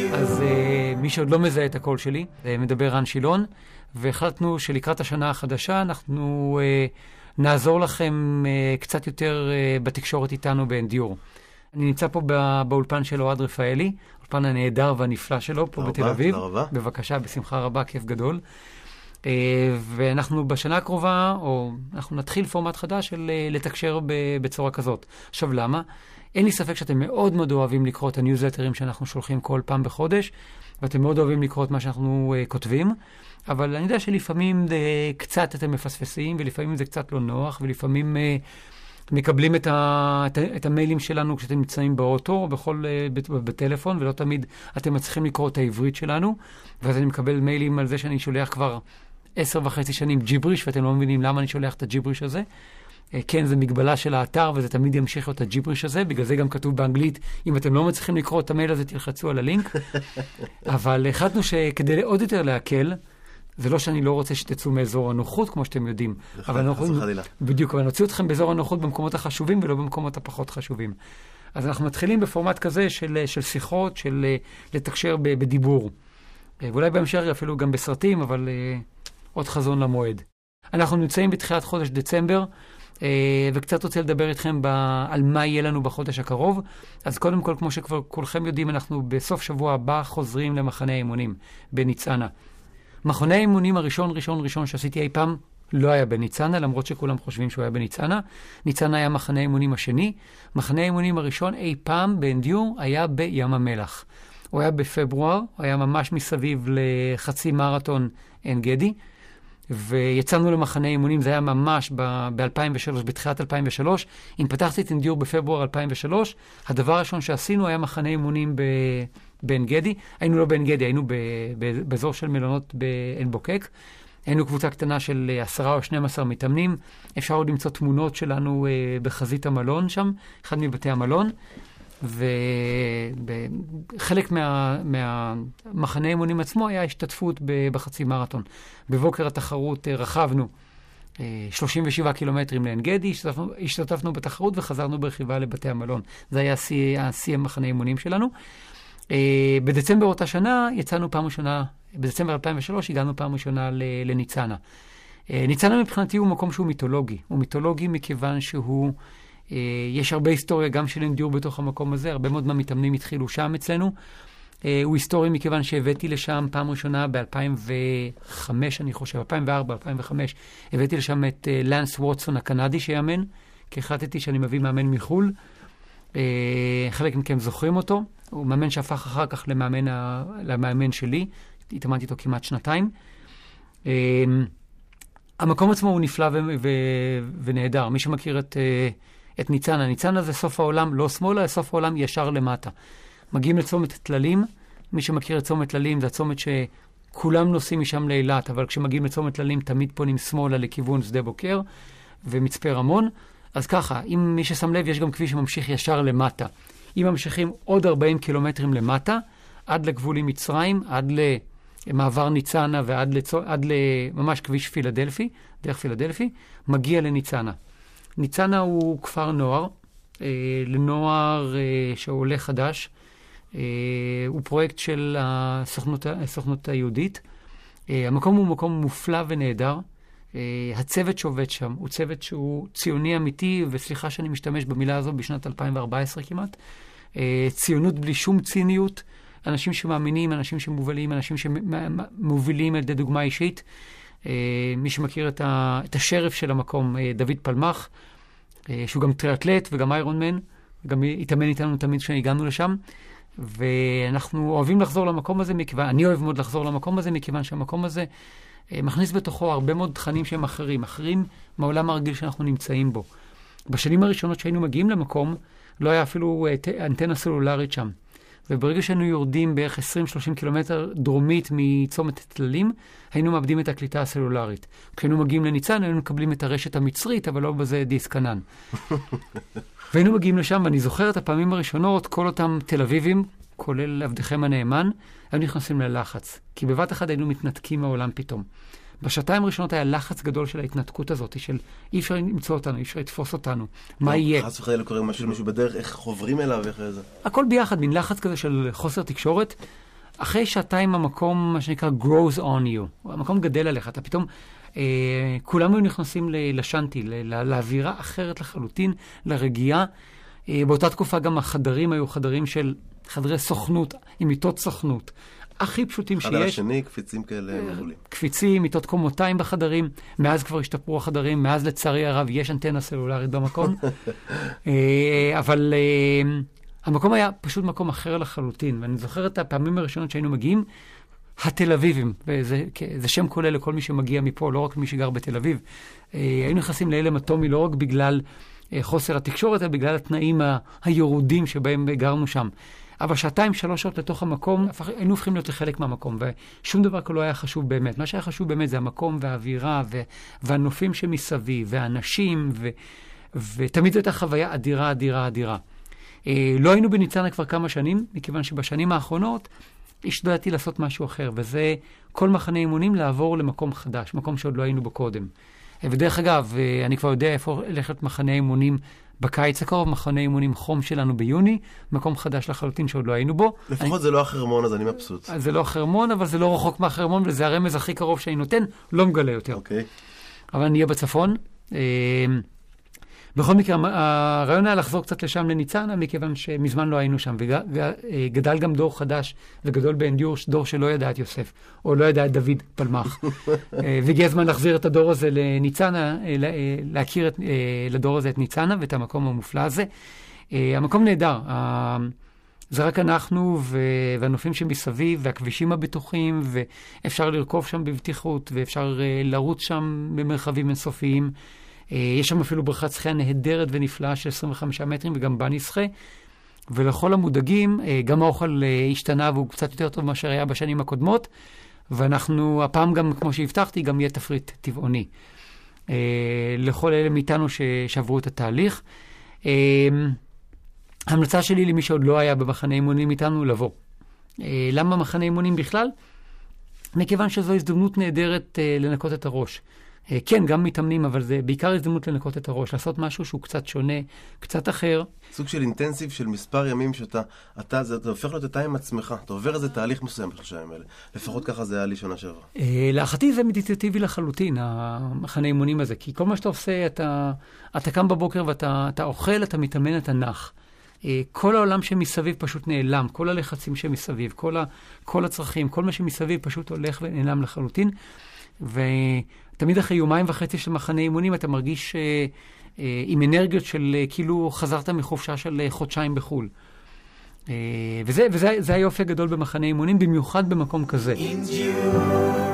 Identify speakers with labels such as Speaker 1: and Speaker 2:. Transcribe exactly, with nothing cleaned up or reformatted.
Speaker 1: אז uh, מי שעוד לא מזהה את הקול שלי, uh, מדבר רן שילון, והחלטנו שלקראת השנה החדשה אנחנו uh, נעזור לכם uh, קצת יותר uh, בתקשורת איתנו באנדיור. אני נמצא פה בא, באולפן של אוהד רפאלי, אולפן הנהדר והנפלא שלו פה בתל אביב.
Speaker 2: תודה רבה.
Speaker 1: בבקשה, בשמחה רבה, כיף גדול. Uh, ואנחנו בשנה הקרובה, או אנחנו נתחיל פורמט חדש של uh, לתקשר בצורה כזאת. עכשיו למה? אין לי ספק שאתם מאוד מאוד אוהבים לקרוא את הניוזלטרים שאנחנו שולחים כל פעם בחודש, ואתם מאוד אוהבים לקרוא את מה שאנחנו uh, כותבים, אבל אני יודע שלפעמים uh, קצת אתם מפספסים, ולפעמים זה קצת לא נוח, ולפעמים uh, מקבלים את, ה, את, ה, את המיילים שלנו כשאתם נמצאים באוטו, או בכל, uh, בטלפון, ולא תמיד אתם מצליחים לקרוא את העברית שלנו, ואז אני מקבל מיילים על זה שאני שולח כבר עשר וחצי שנים ג'יבריש, ואתם לא מבינים למה אני שולח את הג'יבריש הזה. כן, זה מגבלה של האתר, וזה תמיד ימשיך את הג'יבריש הזה, בגלל זה גם כתוב באנגלית, אם אתם לא מצליחים לקרוא את המייל הזה, תלחצו על הלינק. אבל החלטנו שכדי עוד יותר להקל, זה לא שאני לא רוצה שתצאו מאזור הנוחות, כמו שאתם יודעים. אבל אנחנו, בדיוק, אבל נוציא אתכם באזור הנוחות במקומות החשובים, ולא במקומות הפחות חשובים. אז אנחנו מתחילים בפורמט כזה של, של שיחות, של לתקשר בדיבור. ואולי בהמשך אפילו גם בסרטים, אבל עוד חזון למועד. אנחנו נמצאים בתחילת חודש דצמבר, וקצת רוצה לדבר איתכם על מה יהיה לנו בחודש הקרוב. אז קודם כל, כמו שכבר כולכם יודעים, אנחנו בסוף שבוע הבא חוזרים למחנה האימונים בניצנה. מחנה האימונים הראשון, ראשון, ראשון שעשיתי אי פעם לא היה בניצנה, למרות שכולם חושבים שהוא היה בניצנה. ניצנה היה מחנה האימונים השני. מחנה האימונים הראשון אי פעם באנדיור היה בים המלח. הוא היה בפברואר, הוא היה ממש מסביב לחצי מרתון עין גדי. ויצאנו למחנה אימונים, זה היה ממש ב-אלפיים ושלוש, בתחילת אלפיים ושלוש. אם פתחתי את אנדיור בפברואר אלפיים ושלוש, הדבר הראשון שעשינו היה מחנה אימונים בעין גדי. היינו לא בעין גדי, היינו באזור של מלונות בעין בוקק. היינו קבוצה קטנה של עשרה או שנים עשר מתאמנים. אפשר עוד למצוא תמונות שלנו בחזית המלון שם, אחד מבתי המלון. וחלק מה, מהמחנה אימונים עצמו היה השתתפות בחצי מרתון. בבוקר התחרות רכבנו שלושים ושבעה קילומטרים לעין גדי, השתתפנו, השתתפנו בתחרות וחזרנו ברכיבה לבתי המלון. זה היה שיא המחנה אימונים שלנו. בדצמבר אותה שנה יצאנו פעם ראשונה, בדצמבר אלפיים ושלוש הגענו פעם ראשונה לניצנה. ניצנה מבחינתי הוא מקום שהוא מיתולוגי. הוא מיתולוגי מכיוון שהוא יש הרבה היסטוריה גם של אנדיור בתוך המקום הזה, הרבה מאוד מהמתאמנים התחילו שם אצלנו. הוא היסטורי מכיוון שהבאתי לשם פעם ראשונה ב-אלפיים וחמש, אני חושב, אלפיים וארבע, אלפיים וחמש, הבאתי לשם את לנס ווטסון הקנדי שיאמן, כי החלטתי שאני מביא מאמן מחול. חלק מכם זוכרים אותו, הוא מאמן שהפך אחר כך למאמן, ה... למאמן שלי, התאמנתי איתו כמעט שנתיים. המקום עצמו הוא נפלא ו... ו... ונהדר, מי שמכיר את... את ניצנה. ניצנה זה סוף העולם, לא שמאלה, סוף העולם ישר למטה. מגיעים לצומת תללים, מי שמכיר את צומת תללים, זה הצומת שכולם נוסעים משם לאילת, אבל כשמגיעים לצומת תללים תמיד פונים שמאלה לכיוון שדה בוקר ומצפה רמון. אז ככה, אם מי ששם לב, יש גם כביש שממשיך ישר למטה. אם ממשיכים עוד ארבעים קילומטרים למטה, עד לגבול עם מצרים, עד למעבר ניצנה ועד לצו, עד לממש כביש פילדלפי, דרך פילדלפי, מגיע לניצנה. ניצנה הוא כפר נוער, אה, לנוער אה, שעולה חדש. אה, הוא פרויקט של הסוכנות, הסוכנות היהודית. אה, המקום הוא מקום מופלא ונהדר. אה, הצוות שעובד שם הוא צוות שהוא ציוני אמיתי, וסליחה שאני משתמש במילה הזו בשנת אלפיים וארבע עשרה כמעט. אה, ציונות בלי שום ציניות. אנשים שמאמינים, אנשים שמובלים, אנשים שמובילים על ידי דוגמה אישית. Uh, מי שמכיר את, ה, את השרף של המקום, uh, דוד פלמח, uh, שהוא גם טריאטלט וגם איירון מן, גם התאמן איתנו תמיד כשהגענו לשם, ואנחנו אוהבים לחזור למקום הזה, מכיוון, אני אוהב מאוד לחזור למקום הזה, מכיוון שהמקום הזה uh, מכניס בתוכו הרבה מאוד תכנים שהם אחרים, אחרים מהעולם הרגיל שאנחנו נמצאים בו. בשנים הראשונות שהיינו מגיעים למקום, לא היה אפילו uh, אנטנה סלולרית שם. וברגע שהיינו יורדים בערך עשרים שלושים קילומטר דרומית מצומת תללים, היינו מאבדים את הקליטה הסלולרית. כשהיינו מגיעים לניצנה, היינו מקבלים את הרשת המצרית, אבל לא בזה דיסק ענן. והיינו מגיעים לשם, ואני זוכר את הפעמים הראשונות, כל אותם תל אביבים, כולל עבדכם הנאמן, היו נכנסים ללחץ. כי בבת אחד היינו מתנתקים מהעולם פתאום. בשעתיים הראשונות היה לחץ גדול של ההתנתקות הזאת, של אי אפשר למצוא אותנו, אי אפשר לתפוס אותנו. מה יהיה?
Speaker 2: חס וחלילה קורה משהו למישהו בדרך, איך חוברים אליו, איך זה?
Speaker 1: הכל ביחד, מין לחץ כזה של חוסר תקשורת. אחרי שעתיים המקום, מה שנקרא, grows on you. המקום גדל עליך. אתה פתאום, אה, כולם היו נכנסים לשנטי, לאווירה אחרת לחלוטין, לרגיעה. אה, באותה תקופה גם החדרים היו חדרים של חדרי סוכנות, עם מיטות סוכנות. הכי פשוטים שיש.
Speaker 2: חדר השני, קפיצים כאלה מעולים.
Speaker 1: קפיצים, מיטות קומותיים בחדרים. מאז כבר השתפרו החדרים, מאז לצערי הרב יש אנטנה סלולרית במקום. אבל המקום היה פשוט מקום אחר לחלוטין. ואני זוכר את הפעמים הראשונות שהיינו מגיעים, התל אביבים, וזה זה שם כולל לכל מי שמגיע מפה, לא רק מי שגר בתל אביב. היינו נכנסים להלם אטומי לא רק בגלל חוסר התקשורת, אלא בגלל התנאים הירודים שבהם גרנו שם. אבל שעתיים, שלוש שעות לתוך המקום, היינו הופכים להיות לחלק מהמקום, ושום דבר לא היה חשוב באמת. מה שהיה חשוב באמת זה המקום והאווירה, ו- והנופים שמסביב, והאנשים, ו- ותמיד זו הייתה חוויה אדירה, אדירה, אדירה. אה, לא היינו בניצנה כבר כמה שנים, מכיוון שבשנים האחרונות השתדלתי לעשות משהו אחר, וזה כל מחנה אימונים לעבור למקום חדש, מקום שעוד לא היינו בו קודם. ודרך אגב, אני כבר יודע איפה ללכת מחנה אימונים בקיץ הקרוב, מחנה אימונים חום שלנו ביוני, מקום חדש לחלוטין שעוד לא היינו בו.
Speaker 2: לפחות
Speaker 1: אני...
Speaker 2: זה לא החרמון, אז אני מבסוט.
Speaker 1: זה לא החרמון, אבל זה לא רחוק מהחרמון, וזה הרמז הכי קרוב שאני נותן, לא מגלה יותר.
Speaker 2: אוקיי.
Speaker 1: אבל אני אהיה בצפון. בכל מקרה, הרעיון היה לחזור קצת לשם לניצנה, מכיוון שמזמן לא היינו שם, וגדל גם דור חדש, וגדול באנדיור, דור שלא ידע את יוסף, או לא ידע את דוד פלמח. והגיע הזמן להחזיר את הדור הזה לניצנה, להכיר את, לדור הזה את ניצנה, ואת המקום המופלא הזה. המקום נהדר, זה רק אנחנו והנופים שמסביב, והכבישים הבטוחים, ואפשר לרכוב שם בבטיחות, ואפשר לרוץ שם במרחבים אינסופיים. יש שם אפילו בריכת שחייה נהדרת ונפלאה של עשרים וחמישה מטרים, וגם בה נשחה. ולכל המודאגים, גם האוכל השתנה, והוא קצת יותר טוב מאשר היה בשנים הקודמות. ואנחנו, הפעם גם, כמו שהבטחתי, גם יהיה תפריט טבעוני. לכל אלה מאיתנו ששברו את התהליך. ההמלצה שלי למי שעוד לא היה במחנה אימונים איתנו, לבוא. למה מחנה אימונים בכלל? מכיוון שזו הזדמנות נהדרת לנקות את הראש. כן, גם מתאמנים, אבל זה בעיקר הזדמנות לנקות את הראש, לעשות משהו שהוא קצת שונה, קצת אחר.
Speaker 2: סוג של אינטנסיב של מספר ימים שאתה, אתה, זה, אתה הופך להיות אתה עם עצמך, אתה עובר איזה תהליך מסוים בשלושה ימים האלה. לפחות ככה זה היה לי שנה שעברה.
Speaker 1: להערכתי זה מדיטטיבי לחלוטין, המחנה אימונים הזה, כי כל מה שאתה עושה, אתה, אתה קם בבוקר ואתה אתה אוכל, אתה מתאמן, אתה נח. כל העולם שמסביב פשוט נעלם, כל הלחצים שמסביב, כל, ה, כל הצרכים, כל מה שמסביב פשוט הולך ונעלם לחלוטין. ותמיד אחרי יומיים וחצי של מחנה אימונים אתה מרגיש אה, אה, עם אנרגיות של אה, כאילו חזרת מחופשה של אה, חודשיים בחול. אה, וזה, וזה, זה היופי הגדול במחנה אימונים, במיוחד במקום כזה.